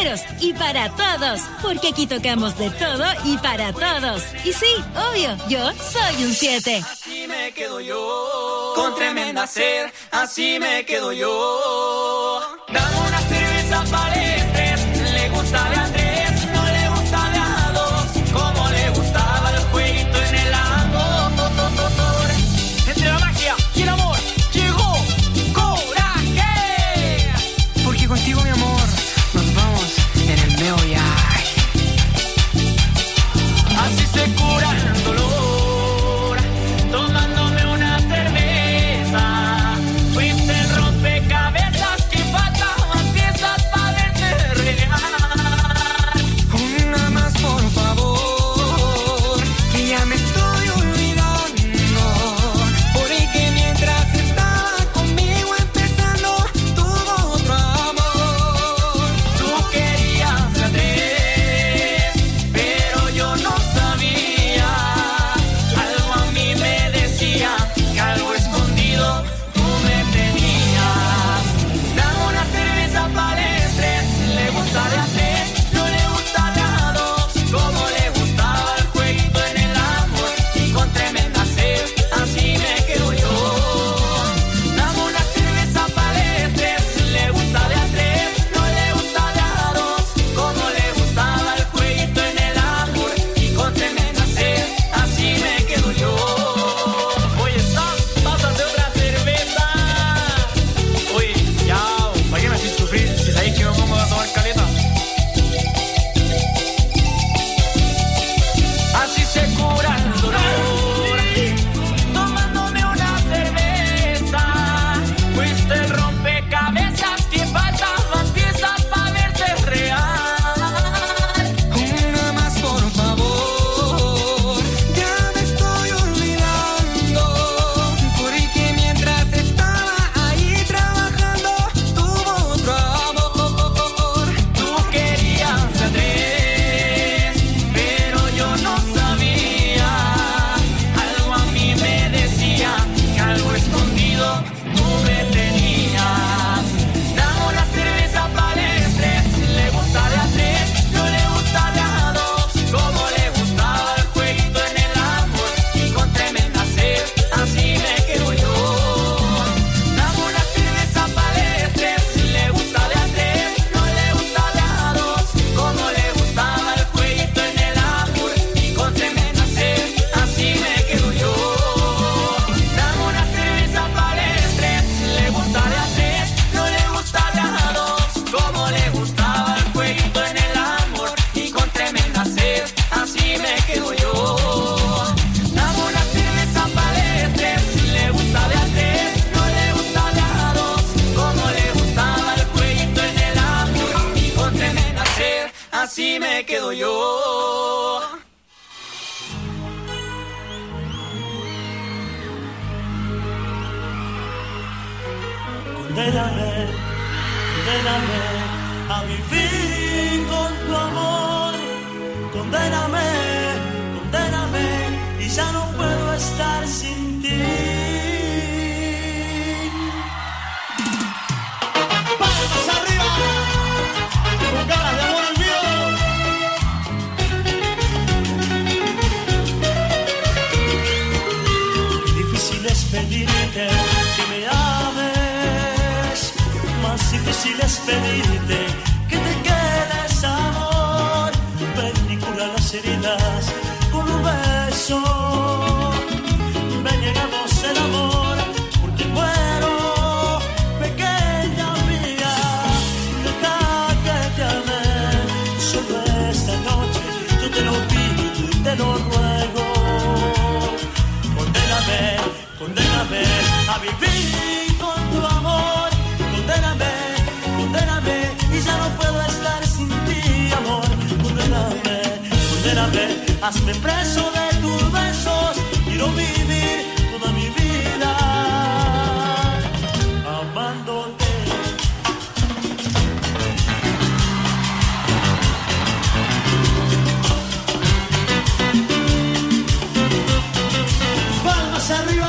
números y para todos, porque aquí tocamos de todo y para todos. Y sí, obvio, yo soy un 7. Así me quedo yo, con tremenda sed, así me quedo yo. Dame una cerveza para el tres, le gusta de Andrés, no le gusta de a dos, como le gustaba el jueguito en el amor. Entre la magia y el amor llegó Coraje, porque contigo mi amor nos vamos en el meo viaje. Así se cura el dolor, tomándome una cerveza. Fuiste el rompecabezas que faltaban piezas para verte real. Una más por favor, que ya me estoy olvidando, porque mientras estaba conmigo empezando tuvo otro amor. Tú querías la tres, pero yo no sabía. Algo a mí me decía que algo escondido tú me tenías. Dame una cerveza para el tres, le gusta de a tres, no le gusta de a dos, como le gustaba el jueguito en el amor y con tremenda sed, así me quedo yo. Dame una cerveza para el tres, le gusta de a tres, no le gusta de a dos, como le gustaba el jueguito en el amor y con tremenda sed, así me quedo yo. Oye, Sam, pásate otra cerveza. Oye, ya, ¿para qué me haces sufrir si sabéis que me pongo a tomar caleta? Así se cura el dolor, tomándome una cerveza. Fuiste el rompecabezas que faltaban piezas para verte real. Una más por favor, ya me estoy olvidando, porque mientras estaba ahí trabajando tuvo otro amor. Tú querías la tres, pero yo no sabía. Algo a mí me decía que algo escondido tú me tenías. Dame una cerveza para el tres, le gusta de a tres, no le gusta de a dos, como le gustaba el jueguito en el amor y con tremenda sed, así me quedo yo. Dame una cerveza para el tres, le gusta de a tres, no le gusta de a dos, como le gustaba el jueguito en el amor y con tremenda sed, así me quedo yo. Dame una cerveza para el tres, le gusta de a tres, no le gusta de a dos, como le gustaba el jueguito en el amor y con tremenda sed, así me quedo yo. Dame una cerveza para el tres, le gusta de a tres, no le gusta de a dos, como le gustaba el jueguito en el amor y con tremenda sed, así me quedo yo. Condéname, condéname a vivir con tu amor. Condéname, condéname y ya no puedo estar sin ti. ¡Palmas arriba! Con ganas de amor olvido. Qué difícil es pedirte que me ames, más difícil es pedirte que te quedes, amor. Ven y cura las heridas con un beso. Ven y hagamos el amor, porque muero, pequeña mía. Deja que te ame, solo esta noche yo te lo pido y te lo ruego. Condéname, condéname a vivir con tu amor. Condéname, condéname y ya no puedo estar sin ti, amor. Condéname, condéname, hazme preso de tus besos. Quiero vivir toda mi vida amándote. Palmas arriba.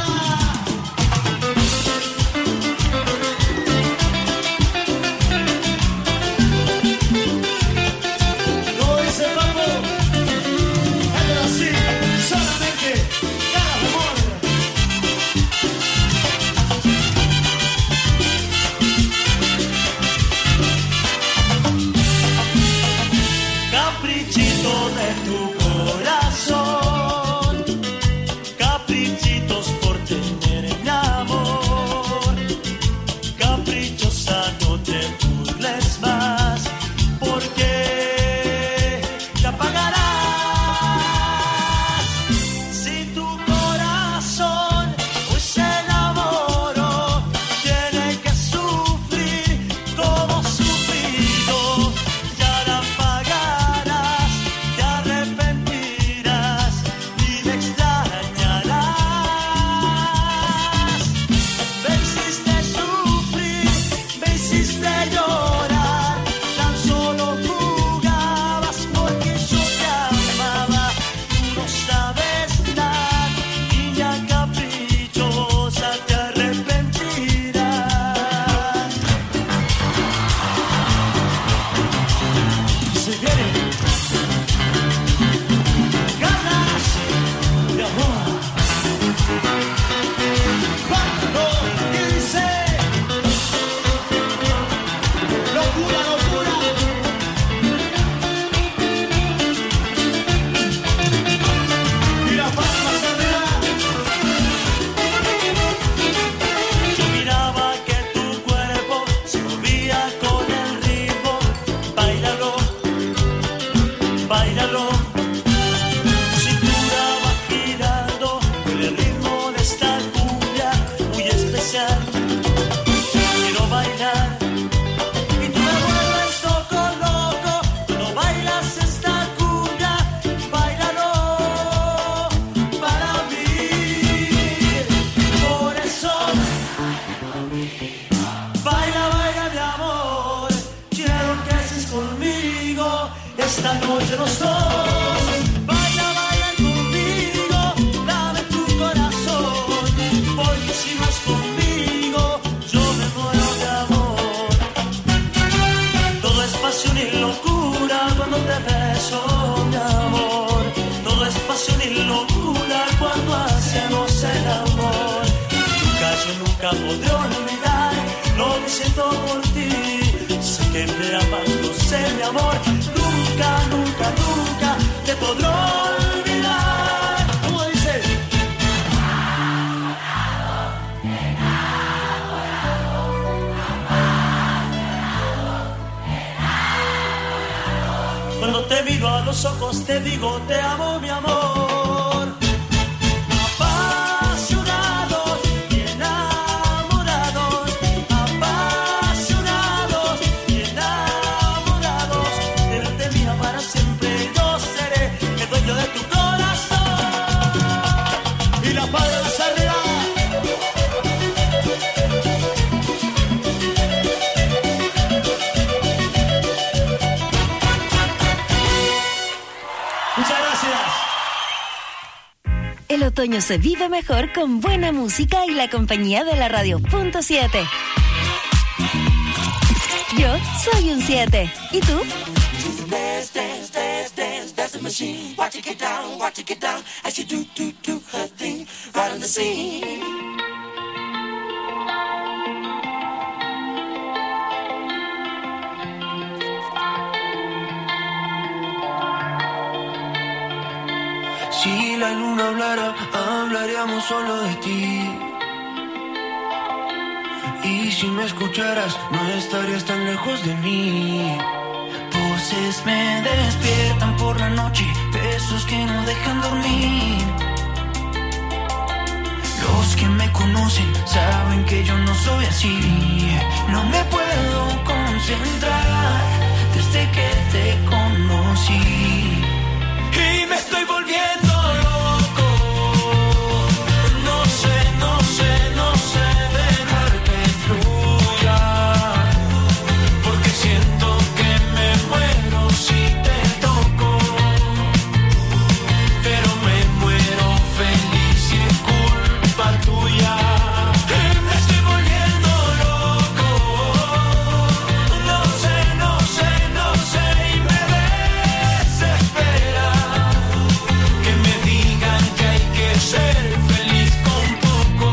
báilalo. Tu cintura va girando con el ritmo de esta cumbia muy especial. Quiero bailar y tú me vuelves loco, loco. Cuando bailas esta cumbia, báilalo para mí. Por eso baila, baila mi amor. Quiero que estés conmigo esta noche los dos. Baila, baila conmigo, dame tu corazón, porque si no es conmigo, yo me muero de amor. Todo es pasión y locura cuando te beso, mi amor. Todo es pasión y locura cuando hacemos el amor. Yo nunca podré olvidar lo que siento por ti. Sé que me amas, no sé, mi amor. Nunca, nunca, nunca te podré olvidar. ¿Cómo dices? Cuando te miro a los ojos te digo te amo, mi amor. Apasionados y enamorados, apasionados y enamorados. Delante mía para siempre yo seré el dueño de tu corazón. Y la paz de la salida. Muchas gracias. El otoño se vive mejor con buena música y la compañía de la radio Punto 7. Yo soy un 7. ¿Y tú? Dance, dance, dance, dance, that's the machine. Watch it get down, as she do her thing, right on the scene. Si la luna hablara, hablaríamos solo de ti. Y si me escucharas, no estarías tan lejos de mí. Voces me despiertan por la noche, besos que no dejan dormir. Los que me conocen saben que yo no soy así. No me puedo concentrar desde que te conocí. Y me estoy volviendo loco. No sé, no sé, no sé dejar que fluya, porque siento que me muero si te toco. Pero me muero feliz y es culpa tuya. Y me estoy volviendo loco. No sé, no sé, no sé, y me desespera que me digan que hay que ser feliz con poco.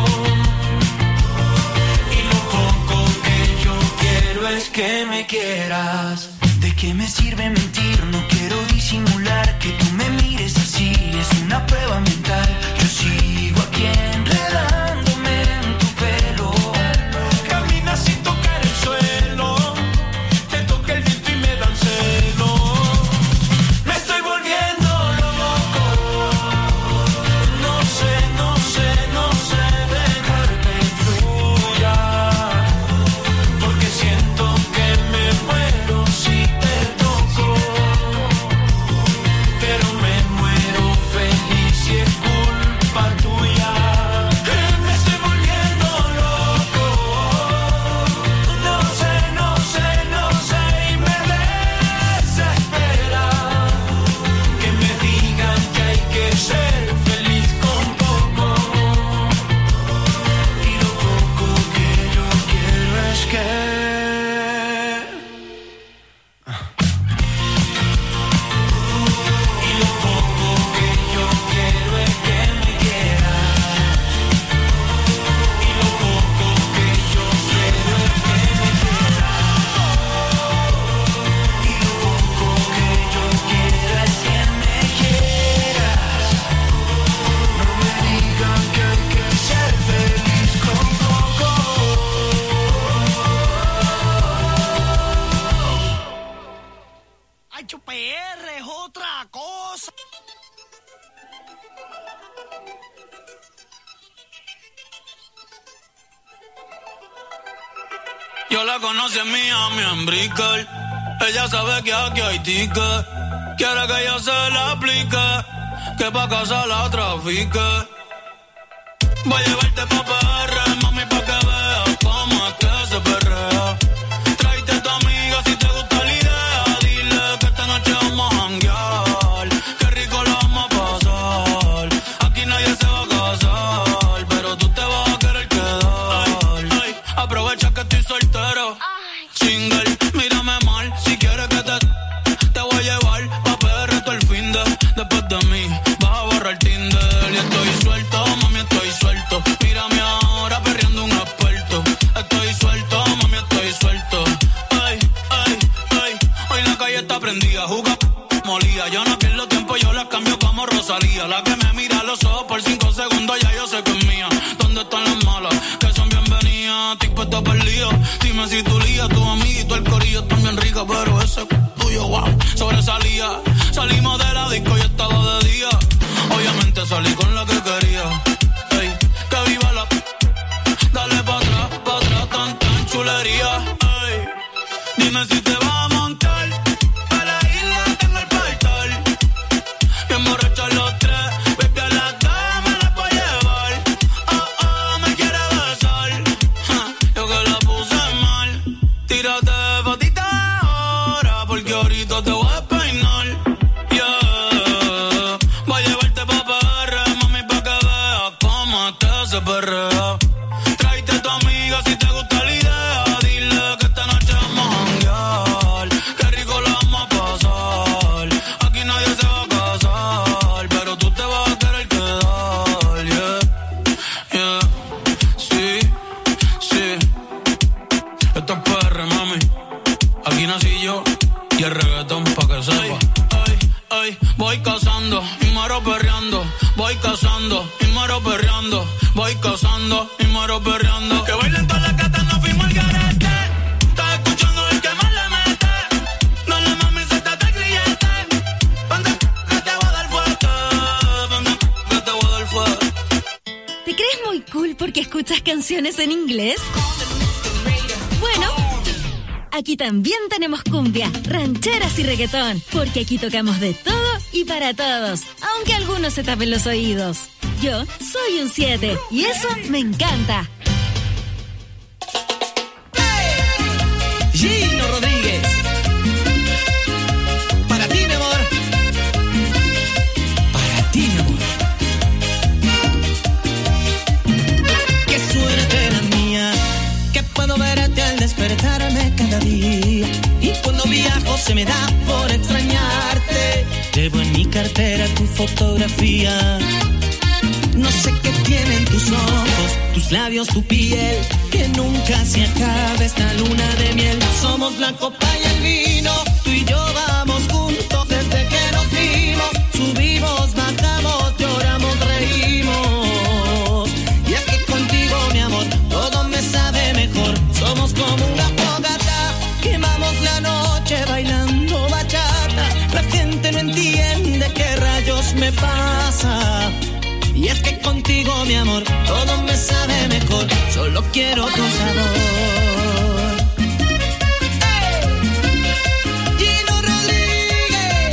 Y lo poco que yo quiero es que me quieras. ¿De qué me sirve mentir? No quiero disimular que tú me mires así. Es una prueba mental. Yo sigo aquí enredándome en tu pelo. Camina sin tocar el suelo. Te toca el viento y me dan celo. Me estoy volviendo loco. No sé, no sé, no sé dejar que fluya, porque siento que me muero si te toco. Hacho, PR es otra cosa. Yo la conocí en Miami, en Brickell. Ella sabe que aquí hay ticket. Quiere que yo se la aplique, que pa' casa la trafique. Voy a llevarte pa' PR, mami, pa' que veas cómo es que se perrea. Tráete a tu amiga si te gusta la idea. Dile que esta noche vamos a janguear. Qué rico la vamos a pasar. Aquí nadie se va a casar, pero tú te vas a querer quedar. Aprovecha que estoy soltero, single, mírame mal. Si quieres que te voy a llevar pa' PR todo el fin de. Después de mí vas a borrar Tinder. Y estoy suelto, mami, estoy suelto. Mírame ahora perreando un experto. Estoy suelto, mami, estoy suelto. Ay, ay, ay. Hoy la calle está prendida, juga molía. Yo no pierdo tiempo, yo la cambio como Rosalía. La que me mira a los ojos por 5 segundos, ya yo sé que es mía. ¿Dónde están las malas? Que son bienvenidas. Estoy puesto para el lío. Dime si tu lía, tu amiguito, el corillo están bien rica, pero ese tuyo, wow, sobresalía. Salimos de la disco y estaba de día. Obviamente salí con la que quería. Ey, que viva la... Dale pa' atrás, tan chulería. Ey, dime si te vas a montar. Para la isla tengo el portal. Bien borrachos los tres. Baby, a la cama la puedo llevar. Oh, me quiere besar. Yo que la puse mal. Tírate fotita ahora, porque ahorita te voy a peinar. Yeah. Voy a llevarte pa' PR, mami, pa' que veas cómo es que se perrea. Tráete a tu amiga si te gusta la idea. Dile que esta noche vamos a janguear. Qué rico la vamos a pasar. Aquí nadie se va a casar, pero tú te vas a querer quedar. Yeah, yeah. Sí. Esto es PR, mami. Aquí nací yo y el reggaetón pa' que sepa. Ay, voy cazando y muero perreando. Voy cazando y muero perreando. Voy cazando y muero perreando. Que bailen todas las gatas, no fuimos al garete. Estás escuchando el que más le mete. Dale, mami, suéltate el grillete. Vente que te voy a dar fuerte. Vente que te voy a dar fuerte. ¿Te crees muy cool porque escuchas canciones en inglés? Bueno, aquí también tenemos cumbia, rancheras y reggaetón, porque aquí tocamos de todo y para todos, aunque algunos se tapen los oídos. Yo soy un 7 y eso me encanta. Gino Rodríguez, para ti, mi amor. Para ti, mi amor. Qué suerte la mía, que puedo verte al despertarme cada día. Y cuando viajo se me da por extrañarte. Llevo en mi cartera tu fotografía. No sé qué tienen tus ojos, tus labios, tu piel, que nunca se acabe esta luna de miel. Somos la copa y el vino, tú y yo vamos juntos desde que nos vimos. Subimos, bajamos, lloramos, reímos. Y es que contigo, mi amor, todo me sabe mejor. Somos como una fogata, quemamos la noche bailando bachata. La gente no entiende qué rayos me pasa. Y es que contigo, mi amor, todo me sabe mejor. Solo quiero tu sabor. ¡Hey! Gino Rodríguez.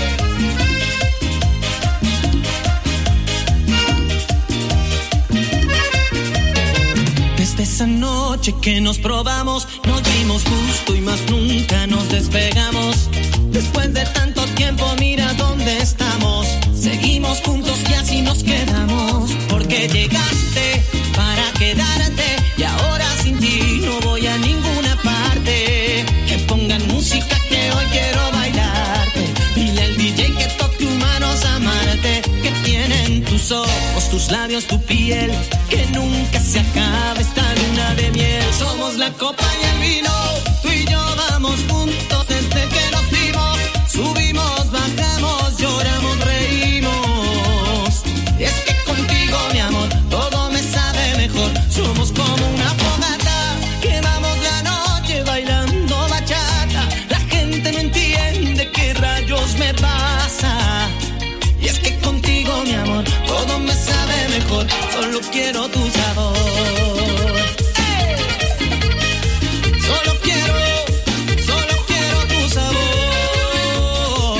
Desde esa noche que nos probamos, nos dimos gusto y más nunca nos despegamos. Después de tanto tiempo, mira dónde estamos. Seguimos juntos y así nos quedamos. Porque llegaste para quedarte y ahora sin ti no voy a ninguna parte. Que pongan música que hoy quiero bailarte. Dile al DJ que toque humanos amarte. Que tienen tus ojos, tus labios, tu piel, que nunca se acabe esta luna de miel. Somos la copa y el vino, tú y yo vamos juntos desde que nos vimos. Subimos, bajamos, lloramos, reímos. Y es que contigo, mi amor, todo me sabe mejor. Somos como una fogata, quemamos la noche bailando bachata. La gente no entiende qué rayos solo quiero tu sabor. Solo quiero tu sabor.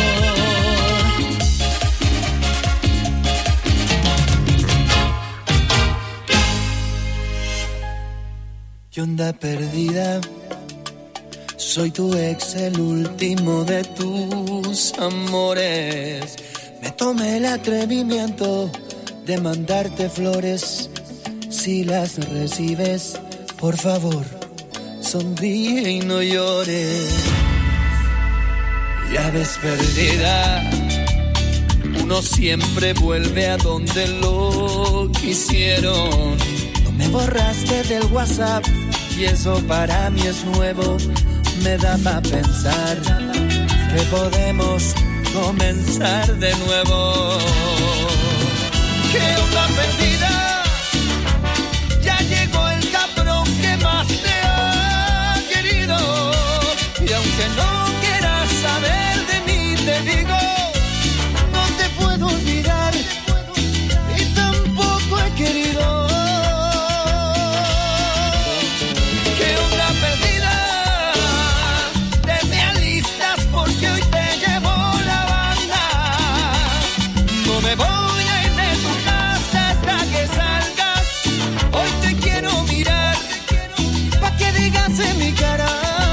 ¿Qué onda perdida? Soy tu ex, el último de tus amores. Me tomé el atrevimiento de mandarte flores. Si las recibes, por favor, sonríe y no llores. Ya ves perdida, uno siempre vuelve a donde lo quisieron. No me borraste del WhatsApp y eso para mí es nuevo. Me da pa' pensar que podemos comenzar de nuevo. ¿Qué onda perdida? Ya llegó el cabrón que más te ha querido. Y aunque no quieras saber de mí, te digo, no te puedo olvidar y tampoco he querido. ¿Qué onda perdida? Te me alistas porque hoy te llevo la banda. No me voy a ir de tu casa hasta que salgas. Hoy te quiero mirar pa' que digas en mi cara.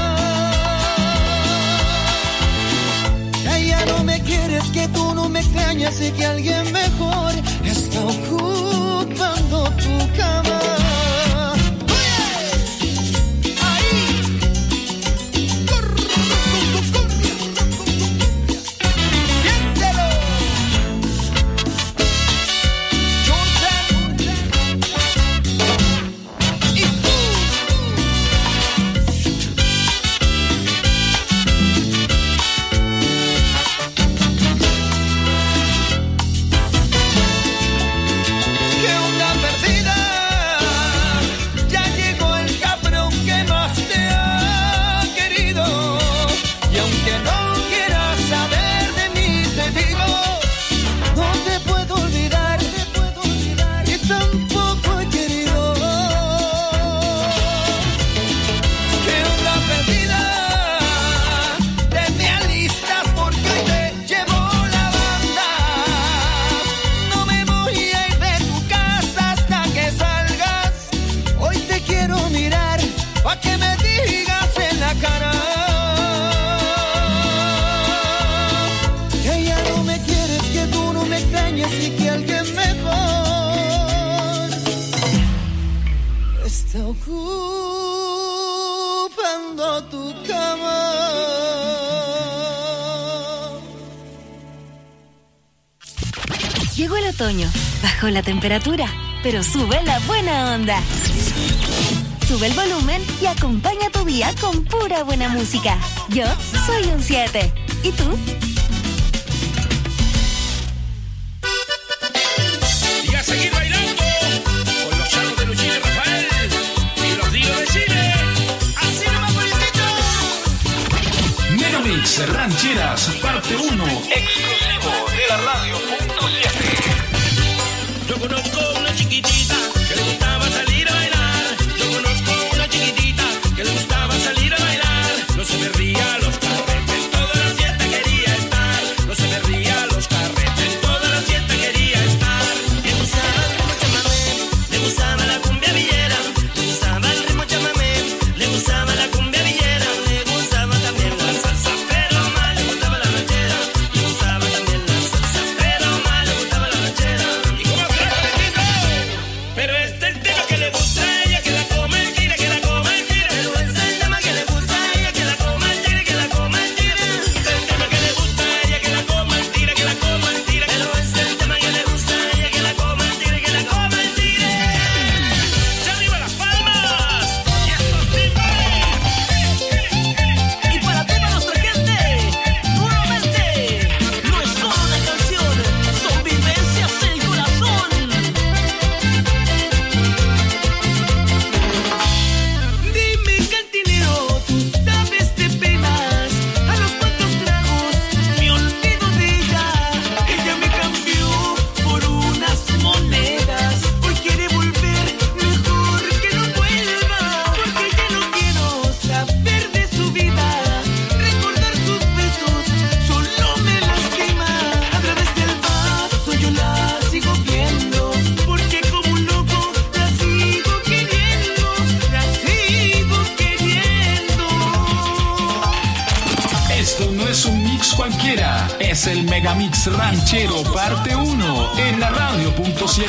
Ya no me quieres, que tú no me extrañas y que alguien mejor está ocupando tu cama. Ocupando tu cama. Llegó el otoño, bajó la temperatura, pero sube la buena onda. Sube el volumen y acompaña tu día con pura buena música. Yo soy un 7. ¿Y tú? Y a seguir bailando con los charros de Luchín y Rafael y los Dios de Chile. Así nomás, político. Megamix Rancheras, parte 1. Exclusivo de la radio.7. Yo conozco una chiquitita que le gustaba salir a bailar. Yo conozco una chiquitita que le gustaba salir a bailar. No se me ría los carretes, toda la fiesta quería estar. No se me ría los carretes, toda la fiesta quería estar. Le gustaba el ritmo chamamé, le gustaba la cumbia villera. Le gustaba el ritmo chamamé, le gustaba la cumbia villera. Le gustaba también la salsa, pero más le gustaba la ranchera. Le gustaba también la salsa, pero más le gustaba la ranchera. ¿Y cómo se la mix cualquiera. Es el Megamix Ranchero parte 1 en la radio.7.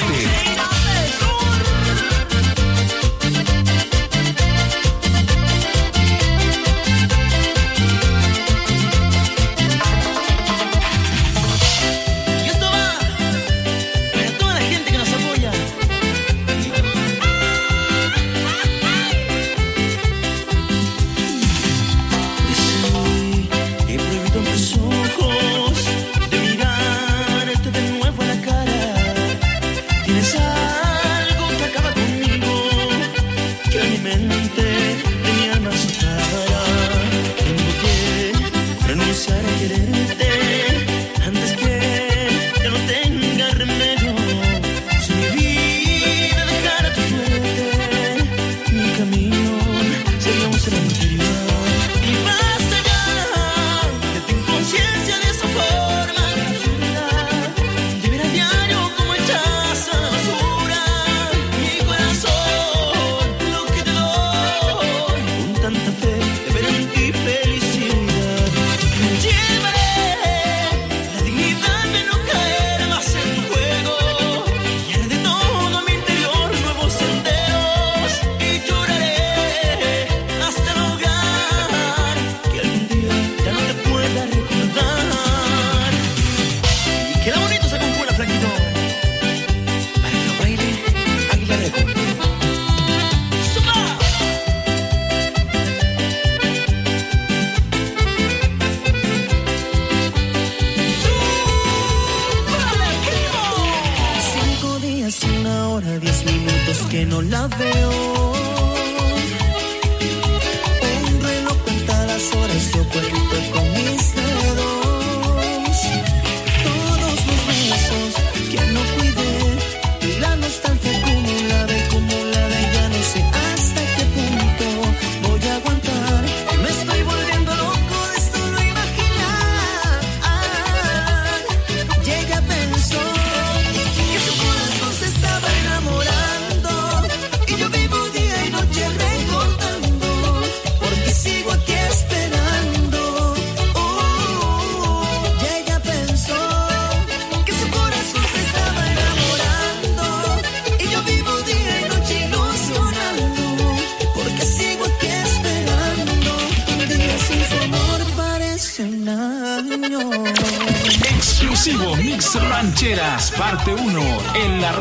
Exclusivo Mix Rancheras parte 1 en la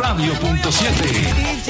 radio.7.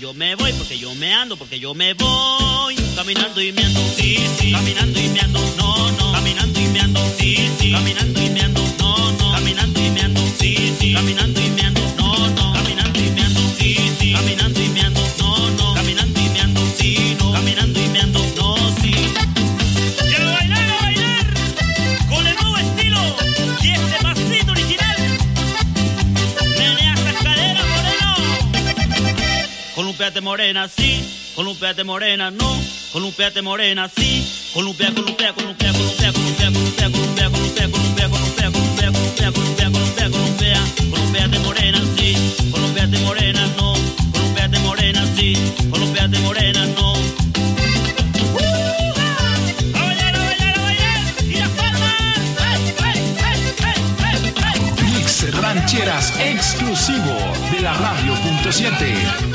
yo me voy, porque yo me ando, porque yo me voy. Caminando y me ando, sí, sí. Caminando y me ando, no, no. Caminando y me ando, sí, sí. Caminando y me ando, no, no. Caminando y me ando, sí, sí. Caminando y me ando, no, no. Caminando y me ando, sí, sí. Caminando y me ando, no, no. Caminando y me ando, sí, no. Caminando y me ando, no, sí. Y a bailar con el nuevo estilo y este pasito original. Menea esas caderas, moreno. Columpiate morena, sí. Columpiate morena, no. Columpiate morena, sí. Columpia, columpia, columpia, columpia, columpia, columpia, columpia, columpia, columpia, columpia, columpia, columpia, columpia, columpia, columpia. Columpiate morena, sí. Columpiate morena, no. Columpiate morena, sí. Columpiate morena, no. Mix Rancheras exclusivo de la Radio.7.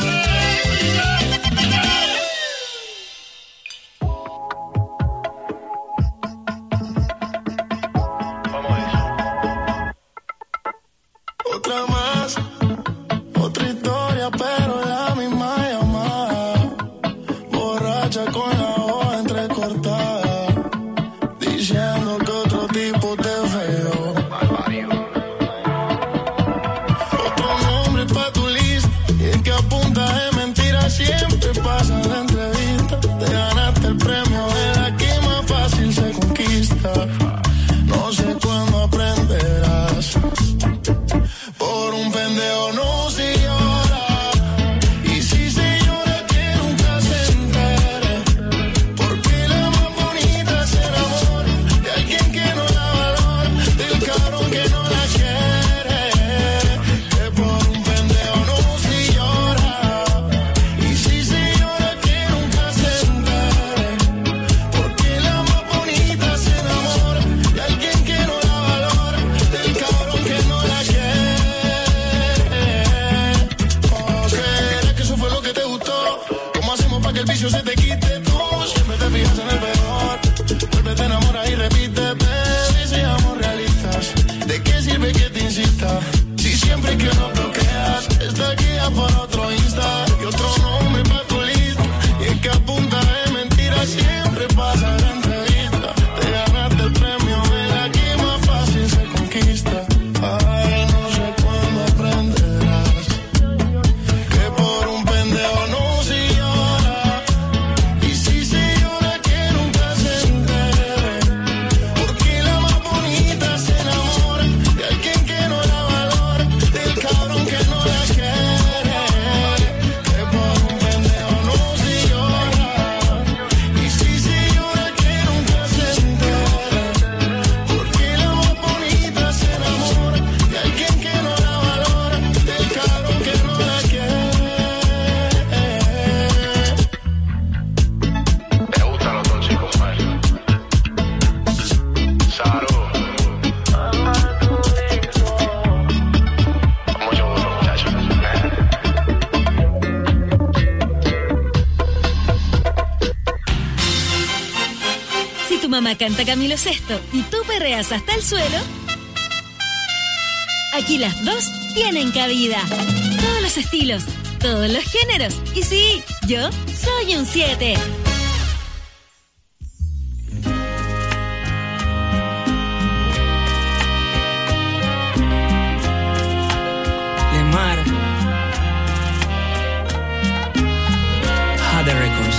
Otra más, otra historia, pero la misma llamada. Borracha con la hoja entrecortada, diciendo que otro tipo te veo. Otro nombre pa' tu lista, y es que a punta de mentiras siempre pasa la entrevista. Te ganaste el premio de la que más fácil se conquista. No sé cuándo aprenderás. Por un pendejo no se llora, y si se llora que nunca se entere, porque la más bonita se enamora de alguien que no la valora, del cabrón que no la quiere. Que por un pendejo no se llora, y si se llora que nunca se entere, porque la más bonita se enamora de alguien que no la valora, del cabrón que no la quiere. Que el vicio se te quite tú, siempre te fijas en el peor. Vuelve, te enamoras y repite, baby, seamos realistas. ¿De qué sirve que te insista? Si siempre que nos bloqueas, está aquí a por otro Insta y otro nombre para tu lista. Y es que a punta de mentiras siempre pasa la entrevista. Te ganaste el premio de la que más fácil se conquista. Ay, no sé cuándo aprenderás que por un pendejo no se llora. Mamá canta Camilo Sesto y tú perreas hasta el suelo. Aquí las dos tienen cabida. Todos los estilos, todos los géneros. Y sí, yo soy un 7. Lemar Jade Records.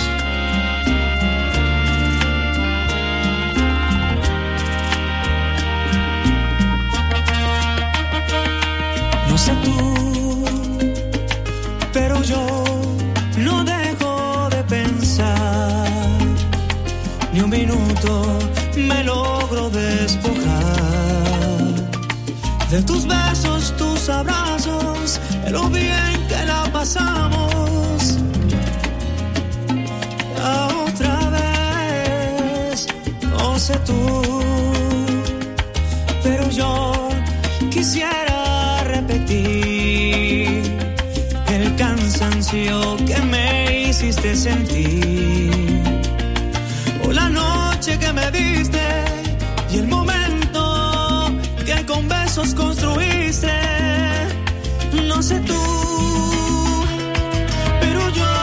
No sé tú, pero yo no dejo de pensar. Ni un minuto me logro despojar de tus besos, tus abrazos, de lo bien que la pasamos. Otra vez, no sé tú, pero yo quisiera repetir el cansancio que me hiciste sentir, o la noche que me diste y el momento que con besos construiste. No sé tú, pero yo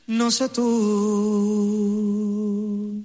No sé tú.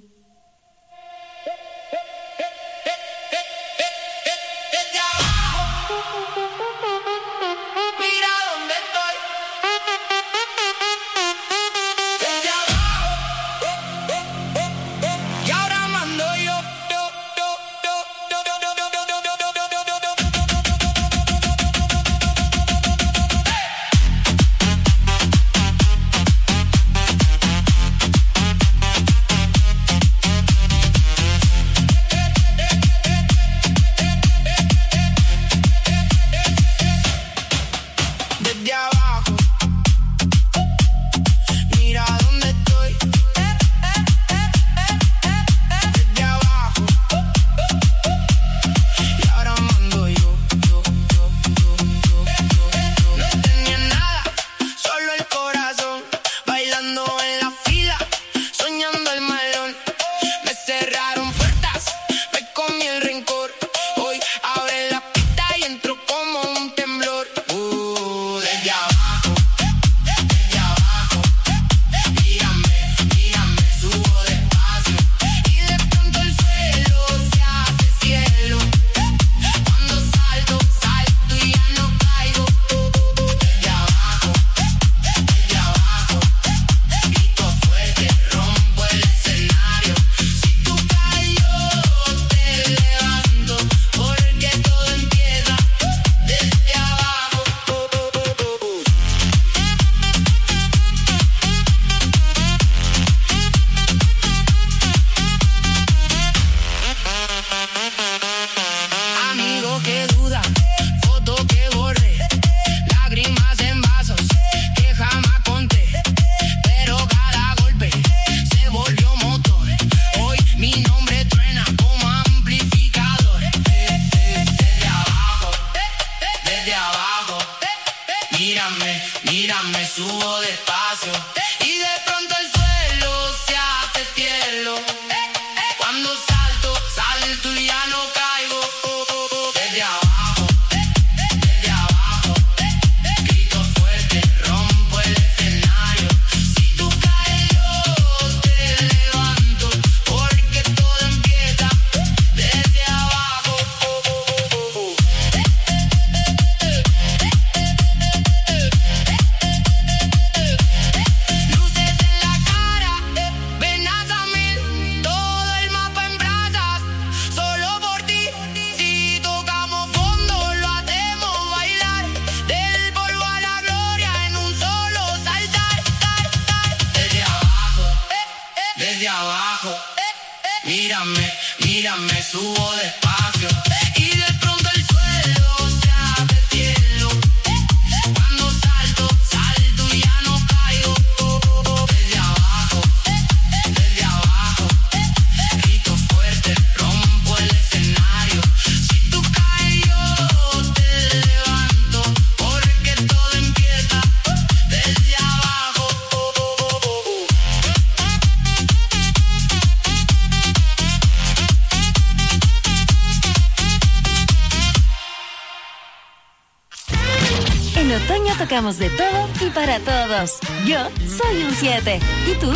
Tocamos de todo y para todos. Yo soy un 7. ¿Y tú?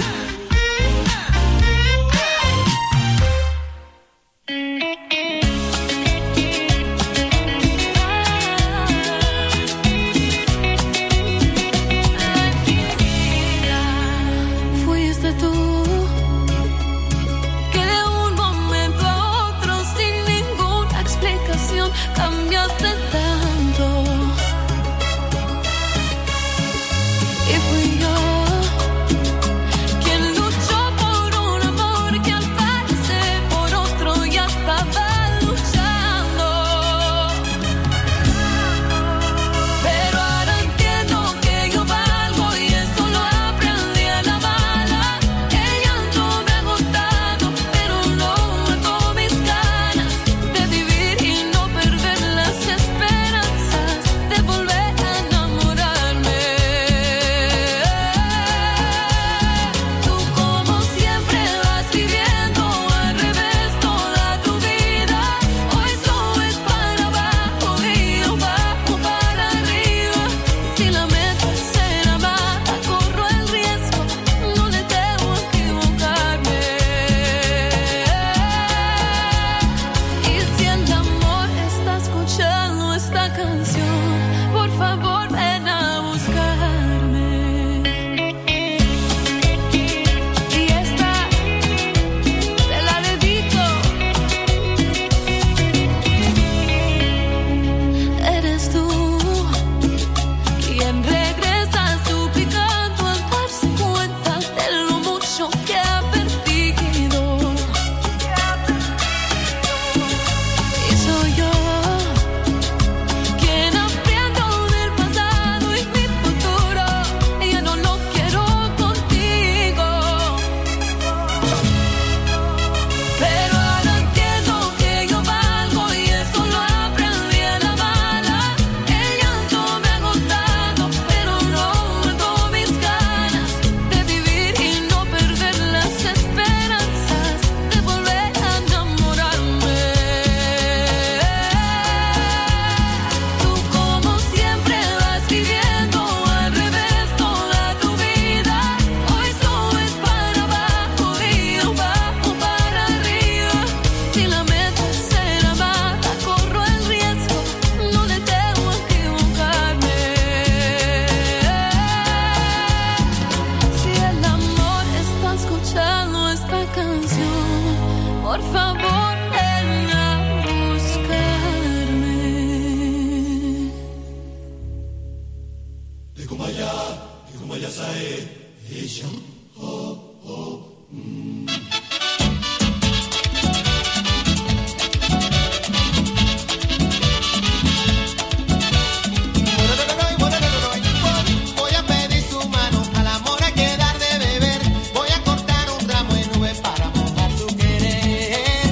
Fuiste tú que de un momento a otro sin ninguna explicación cambiaste tanto. Y fui yo quien luchó por un amor que al parecer por otro ya estaba luchando. Pero ahora entiendo que yo valgo y eso lo aprendí a la mala. El llanto me ha agotado, pero no mató mis ganas de vivir y no perder las esperanzas. Voy a pedir su mano, al amor hay que dar de beber. Voy a cortar un ramo de nubes para mojar su querer.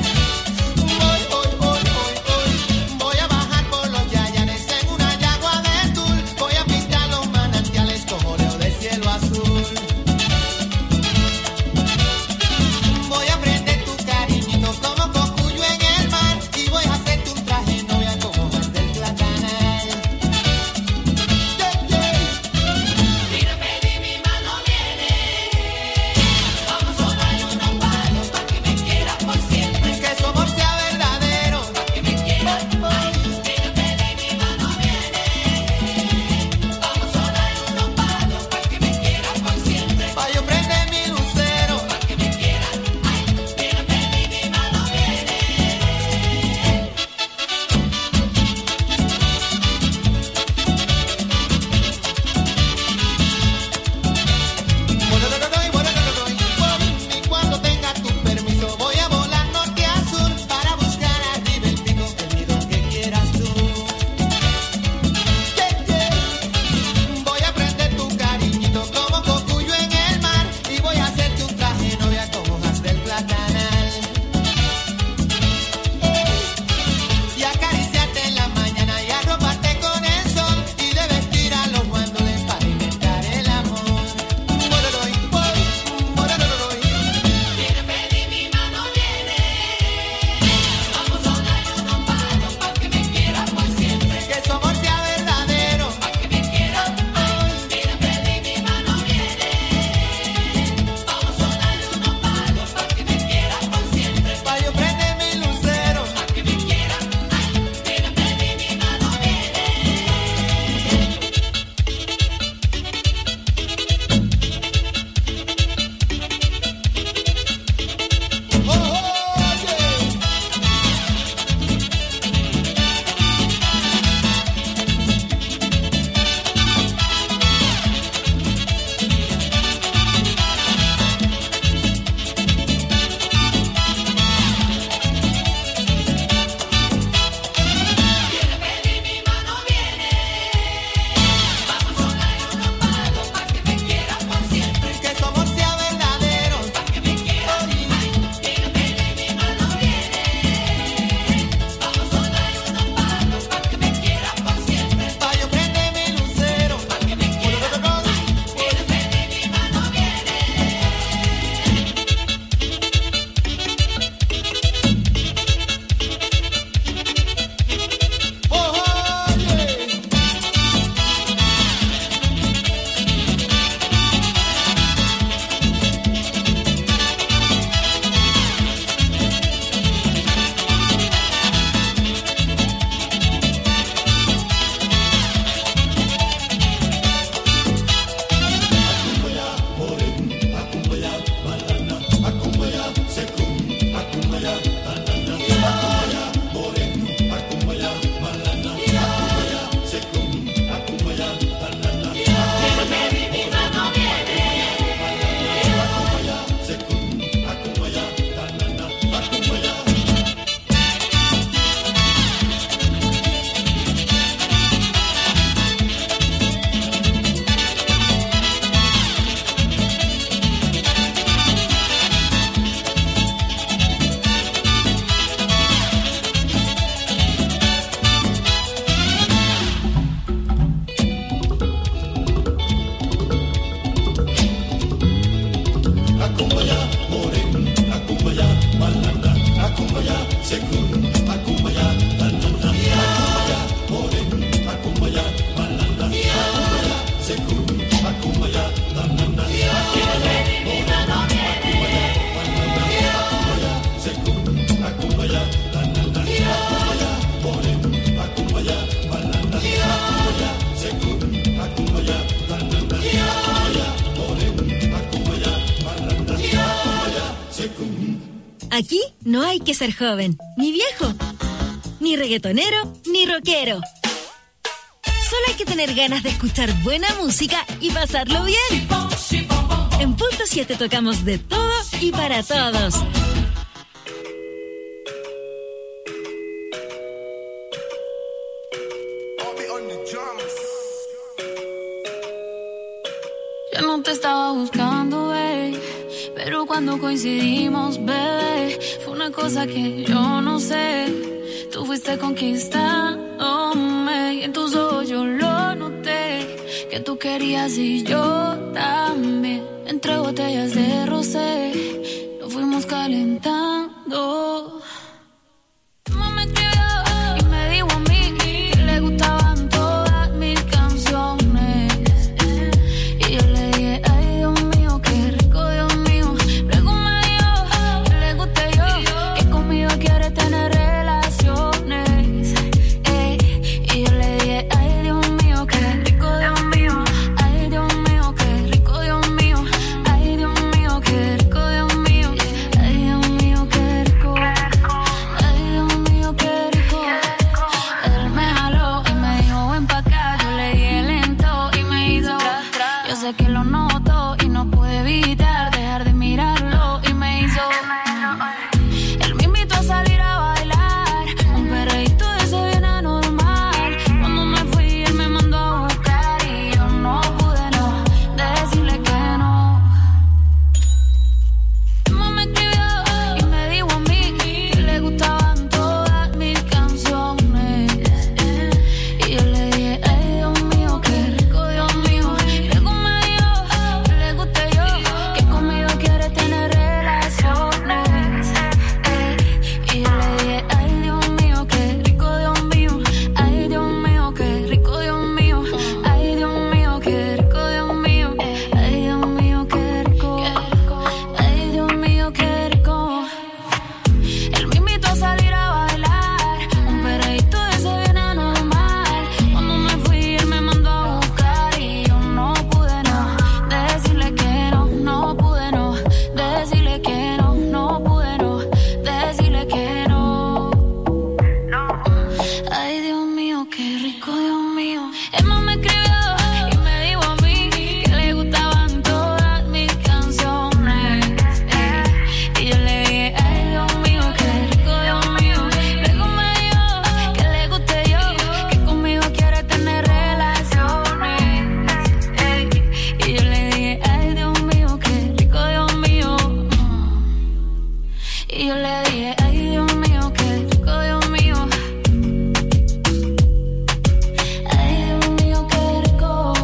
Voy a bajar por los yayanes en una yagua de tul. Voy a pintar los manantiales con óleo de cielo azul. Voy a prender tu cariñito como cocuyo en el mar. Y voy a hacerte un traje novia como hojas del platanal. Mira, pedí mi mano viene. Vamos a darle unos palos para que me quiera por siempre. Que su amor sea verdadero, para que me quiera. Mira, pedí mi mano viene. Vamos a darle unos palos para que me quiera por siempre. Pa' yo prender mi lucero, para que me quiera. Mira, pedí mi mano viene. Y cuando tenga tu permiso voy a volar norte a sur para buscar arriba el pico, el nido que quieras tú. Voy a prender tu cariñito como cocuyo en el mar y voy a hacerte un traje novia con hojas del platanal. Y acariciarte en la mañana y arroparte con el sol y de vestir a los guandoles para inventar el amor. Viene, pedí mi mano viene. Vamos a darle unos palos para que me quiera por siempre. Que su amor sea verdadero, para que me quiera. Viene, pedí mi mano viene. Vamos a darle unos palos para que me quiera por siempre. Pa' yo prender mi lucero, para que me quiera. Viene, pedí mi mano viene. Que su amor sea verdadero, para que me quiera. Viene, pedí mi mano viene. Vamos a darle unos palos para que me quiera por siempre. Pa' yo prender mi lucero, para que me quiera. Viene, pedí mi mano viene. Aquí no hay que ser joven, ni viejo, ni reggaetonero, ni rockero. Solo hay que tener ganas de escuchar buena música y pasarlo bien. En Punto 7 tocamos de todo y para todos. Ya no te estaba buscando, babe, pero cuando coincidimos, bebé, fue una cosa que yo no sé. Tú fuiste conquistándome y en tus ojos yo lo noté, que tú querías y yo también. Entre botellas de rosé nos fuimos calentando. Tu mamá me escribió y me dijo a mí que le gustaban todas mis canciones. Y yo le dije, ay Dios mío, qué rico, Dios mío. Luego me dijo que le gusté yo, que conmigo quiere tener relaciones. Y yo le dije, ay Dios mío, qué rico, Dios mío. Ay Dios mío, qué rico, Dios mío. Ay Dios mío, qué rico, Dios mío. Ay Dios mío, qué rico. Ay Dios mío, qué rico. Él me jaló y me dijo, ven pa' acá. Yo le dije lento y me hizo. Yo sé que lo noto y no pude evitar dejar de mirarlo y me hizo. Él me invitó a salir a bailar, un perreíto de ese bien anormal. Cuando me fui él me mandó a buscar y yo no pude no decirle que no. Tu mamá me escribió y me dijo a mí que le gustaban todas mis canciones. Y yo le dije, ay Dios mío, qué rico, Dios mío. Luego me dijo que le gusté yo, que conmigo quiere tener relaciones. Y yo le dije, ay Dios mío, qué rico, Dios mío. Ay Dios mío, qué rico, Dios mío. Ay Dios mío, qué rico, Dios mío. Ay Dios mío, qué rico. Ay Dios mío, qué rico. Él me invitó a salir a bailar, un perreíto de ese bien anormal. Cuando me fui él me mandó a buscar y yo no pude no decirle que no, no pude no decirle que no, no pude no decirle que no. Ay Dios mío, qué rico, Dios mío. Emma me escribió y me dijo a mí que le gustaban todas mis canciones. Y yo le dije, ay Dios mío, qué rico, Dios mío. Luego me dijo que le gusté yo, que conmigo quiere tener relaciones. Y yo le dije, ay Dios mío, qué rico, Dios mío. Y yo le dije, ay Dios mío, qué rico, Dios mío. Ay Dios mío, qué rico.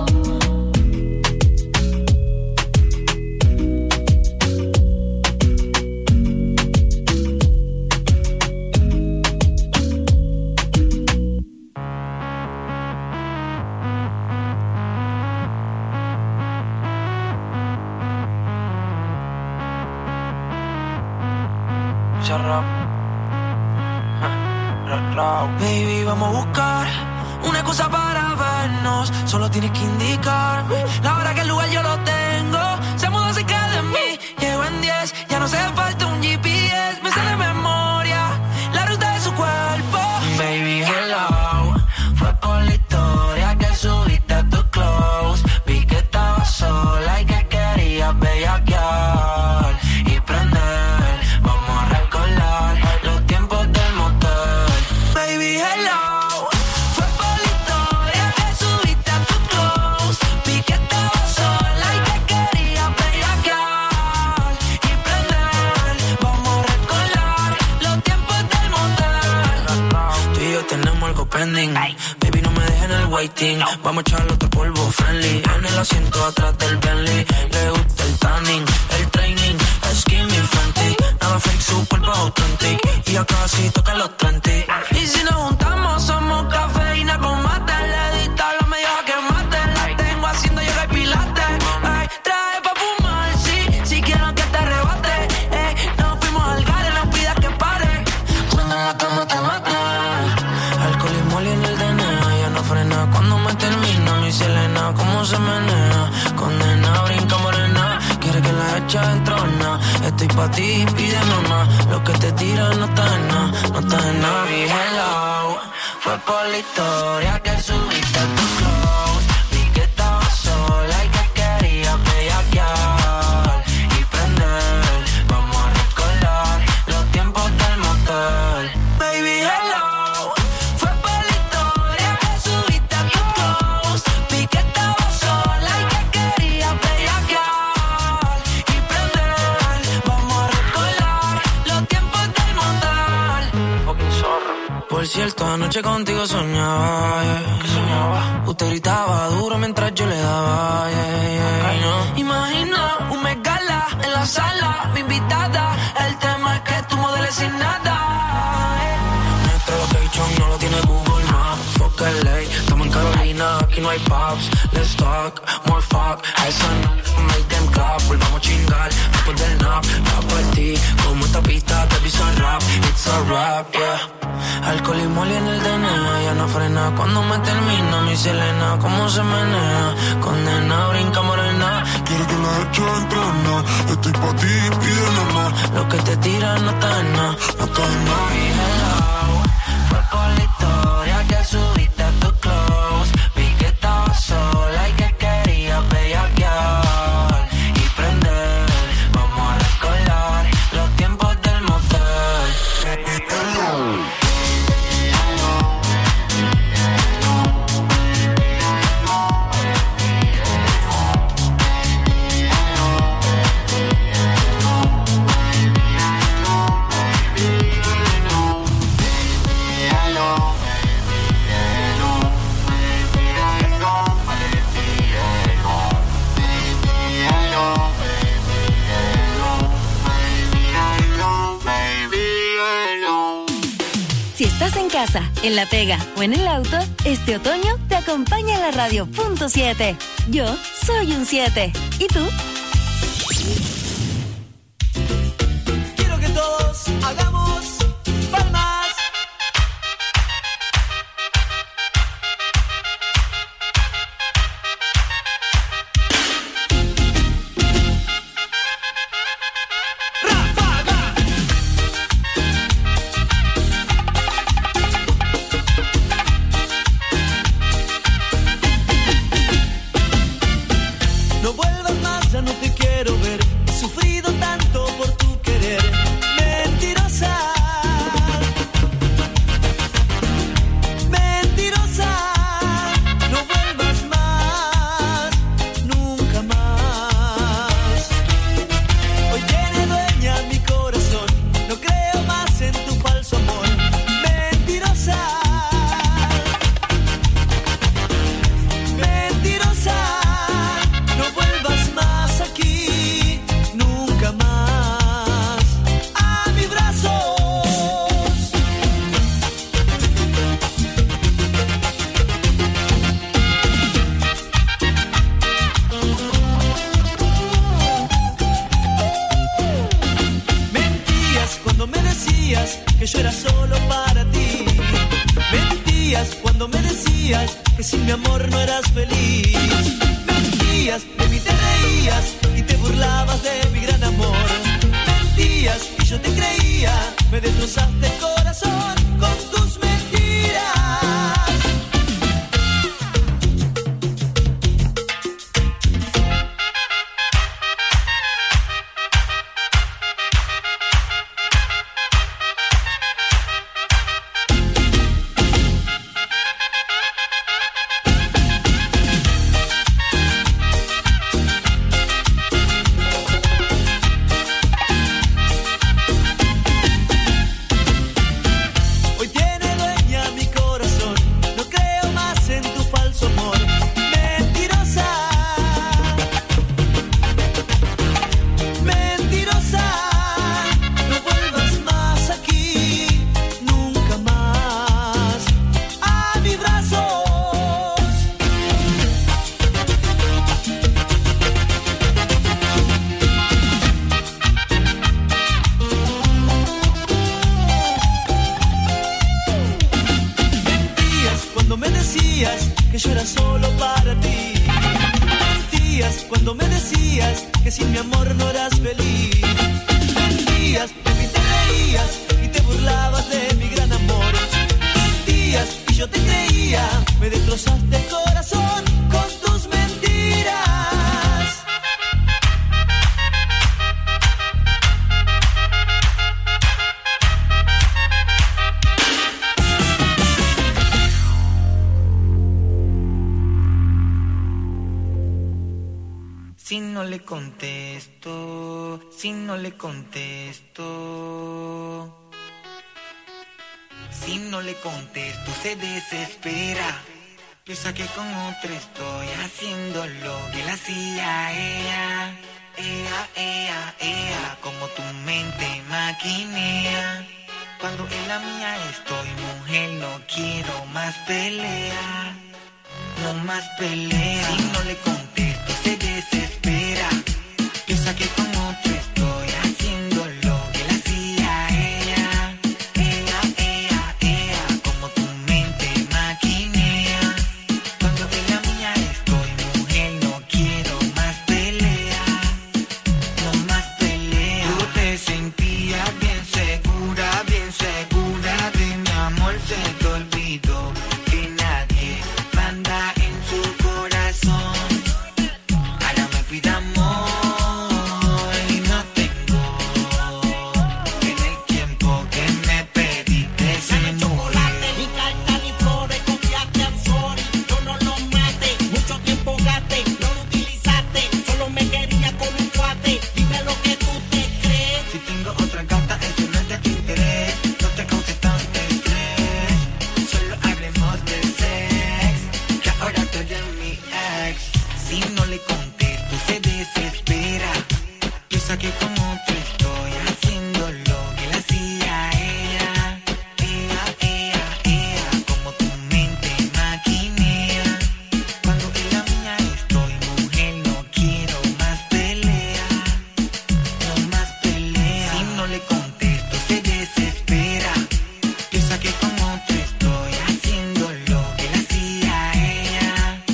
Baby, vamos a buscar una excusa para vernos. Solo tienes que indicarme la hora, que el lugar yo lo tengo. Se mudó cerca de mí, llego en 10. Ya no hace falta un GPS, me sale de memoria la ruta de su cuerpo. Baby, hello, fue por la historia que subiste a tu close. Vi que estabas sola y que querías bellaquear y prender. Vamos a recordar los tiempos del motel. Baby, hello, fue por la historia que subiste a tu close. Vi que estabas sola y que querías bellaquear y prender. Vamos a recordar los tiempos del motel. Tú y yo tenemos algo pending. Baby, no me dejes en el waiting. Vamos a echarle otro polvo friendly. En el asiento atrás del Bentley. Le gusta el tanning, el training, skinny Fenty. Nada fake, su cuerpo authentic. Y ya casi toca los 30. Y si nos juntamos somos cafeína con mate. Le di tabla medio a que mate. La tengo haciendo yoga y pilates. Ay, trae pa' fumar, sí. Si quiero que te arrebate. Nos fuimos al gare, no pidas que pare. Cuando en la cama te mate. Alcohol y moli en el DNA. Ya no frena cuando me termina. Mi Selena, cómo se menea. Condena, brinca morena. Quiere que la echa dentro, na. Estoy pa' ti, pídeme más. Lo que te tiran no está en nada, no está en nada. Mi hello, fue por la historia que subiste a tu close. Vi que estabas sola y que querías bellaquear cierto, anoche contigo soñaba, yeah. Usted gritaba duro mientras yo le daba, yeah. Imagina un megala en la sala, mi invitada. El tema es que tú modeles sin nada, Nuestro location no lo tiene Google Maps. Fuck LA, estamos en Carolina, aquí no hay pubs. Let's talk, more fuck. Esa no, make them clap. Volvamos a chingar después del nap. Va por ti, como esta pista te pisa rap. It's a rap, yeah. Alcohol y moli en el DNA, ya no frena cuando me termina mi Selena, cómo se menea, condena, brinca morena. Quiero que la eche entrena, estoy pa' ti, pídele más. Lo que te tira no está en nada, no está en nada. Fue por la historia que subiste a tu close. Vi que estabas sola y que querías bellaquear y prender. Vamos a recordar los tiempos del motel. Si estás en casa, en la pega o en el auto, este otoño te acompaña la radio Punto 7. Yo soy un 7. ¿Y tú? Quiero que todos hagamos palmas. No vuelvas más, ya no te quiero ver. He sufrido tanto por tu querer. Mentirosa, mentirosa. No vuelvas más, nunca más. Hoy tiene dueña mi corazón. No creo más en tu falso amor. Mentirosa, mentirosa. No vuelvas más aquí, nunca más a mis brazos. Mentías cuando me decías que yo era solo para ti. Mentías cuando me decías que sin mi amor no eras feliz. Mentías, de mí te reías y te burlabas de mi gran amor. Mentías y yo te creía, me destrozaste el corazón con tus mentiras. Hoy tiene dueña mi corazón. No creo más en tu falso amor. Mentirosa, mentirosa. No vuelvas más aquí, nunca más a mis brazos. Mentías cuando me decías que yo era solo para ti. Mentías cuando me decías que sin mi amor no eras feliz. Mentías, de mí te reías y te burlabas de mi gran amor. Mentías y yo te creía, me destrozaste el corazón con tus mentiras. Si no le contesto, si no le contesto, Si no le contesto se desespera. Piensa que con otro estoy haciendo lo que él hacía a ella. Como tu mente maquinea. Cuando en la mía estoy, mujer, no quiero más pelea. No más pelea. Si no le contesto se desespera. Piensa que con otro estoy haciendo lo que él hacía a ella. Como tu mente maquinea. Cuando en la mía estoy, mujer, no quiero más pelea. No más pelea. Tú te sentías bien segura de mi amor. Se te olvidó que nadie manda en su corazón. Ahora me pide amor y no tengo. En el tiempo que me pediste se murió. Ni carta ni flores, confiaste al sorry. Yo no lo maté, mucho tiempo gasté, no lo utilizaste. Solo me quería con un cuate. Dime lo que tú te crees. Si tengo otra gata, eso no es de tu interés. No te causes tanto estrés. Solo hablemos de sex, que ahora tú eres mi ex. Si no le contesto se desespera. Piensa que con otro estoy haciendo lo que él hacía a ella. Como tu mente maquinea. Cuando en la mía estoy, mujer, no quiero más pelea. No más pelea. Si no le contesto se desespera. Piensa que con otro estoy haciendo lo que él hacía a ella.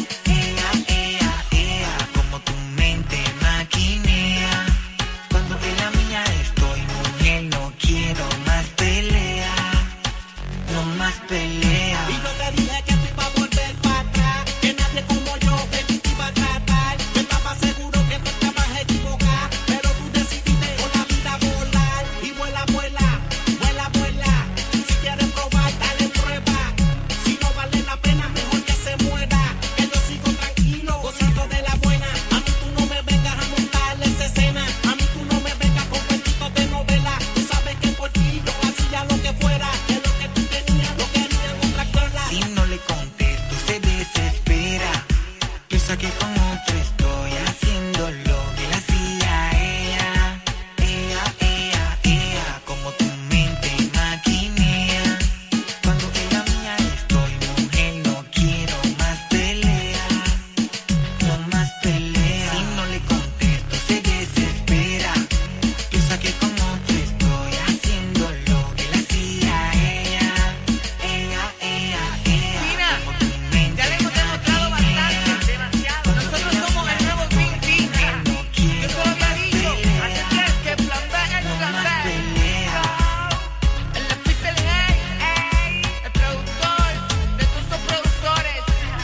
Como tu mente maquinea. Cuando en la mía estoy, mujer, no quiero más pelea. No más pelea. Y yo te dije que tú ibas a volver para atrás. Que nadie como yo de mí te iba a tratar. Yo estaba seguro que tú estabas equivocada. Pero tú decidiste con la vida volar. Y vuela, vuela, vuela, vuela. Si quieres probar, dale prueba. Si no vale la pena, mejor que se muera. Que yo sigo tranquilo, gozando de la buena. A mí tú no me vengas a montarle esa escena. A mí tú no me vengas con cuentitos de novela. Tú sabes que por ti yo hacía lo que fuera. Que lo que tú tenías, lo querían otra cosa. Si no le contesto se desespera. Piensa que con otro estoy haciendo lo que él hacía a ella. Como tu mente maquinea. Cuando en la mía estoy, mujer, no quiero más pelea. No más pelea. Si no le contesto se desespera. Piensa que con otro estoy haciendo lo que él hacía a ella. Como tu mente Ya le hemos demostrado bastante, demasiado. Nosotros somos el nuevo Green Tea. Yo te lo había dicho. Así que el plan B es el plan B. El People Hey, el productor de todos esos productores.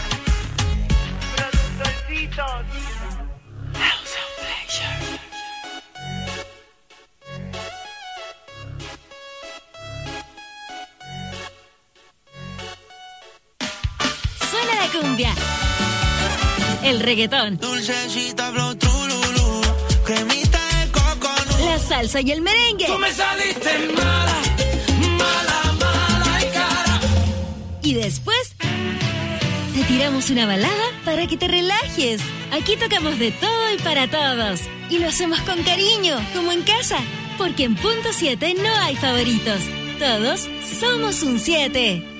Productorcitos. House of Pleasure. Suena la cumbia, el reggaetón, Dulcecita, flow, trululú. Cremita de coconut. la salsa y el merengue. Tú me saliste mala, mala, mala y cara. Y después te tiramos una balada para que te relajes. Aquí tocamos de todo y para todos. Y lo hacemos con cariño, como en casa. Porque en Punto 7 no hay favoritos. Todos somos un 7.